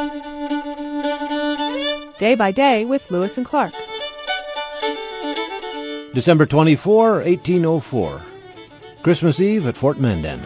Day by Day with Lewis and Clark. December 24, 1804. Christmas Eve at Fort Mandan.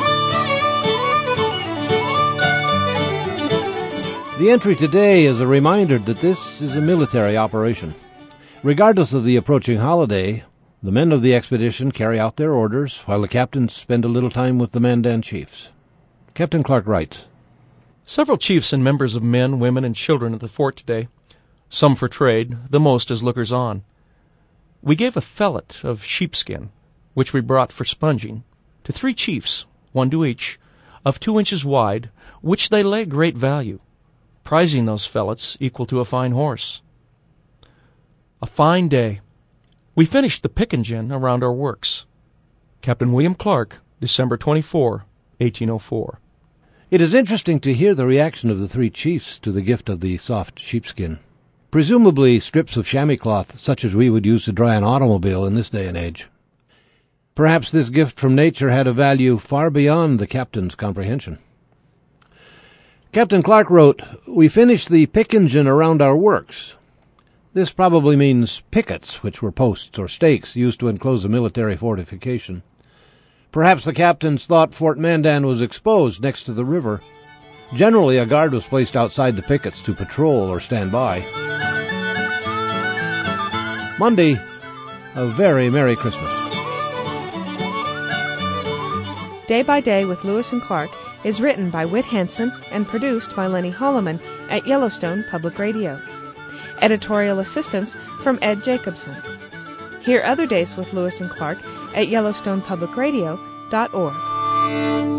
The entry today is a reminder that this is a military operation. Regardless of the approaching holiday, the men of the expedition carry out their orders, while the captains spend a little time with the Mandan chiefs. Captain Clark writes, Several chiefs and members of men, women, and children at the fort today, some for trade, the most as lookers-on. We gave a fellet of sheepskin, which we brought for sponging, to 3 chiefs, 1 to each, of 2 inches wide, which they lay great value, prizing those fellets equal to a fine horse. A fine day. We finished the pickinge around our works. Captain William Clark, December 24, 1804. It is interesting to hear the reaction of the 3 chiefs to the gift of the soft sheepskin. Presumably strips of chamois cloth such as we would use to dry an automobile in this day and age. Perhaps this gift from nature had a value far beyond the captain's comprehension. Captain Clark wrote, "We finished the pickinge around our works." This probably means pickets, which were posts or stakes used to enclose a military fortification. Perhaps the captains thought Fort Mandan was exposed next to the river. Generally, a guard was placed outside the pickets to patrol or stand by. Monday, a very Merry Christmas. Day by Day with Lewis and Clark is written by Whit Hanson and produced by Lenny Holloman at Yellowstone Public Radio. Editorial assistance from Ed Jacobson. Hear other days with Lewis and Clark at YellowstonePublicRadio.org.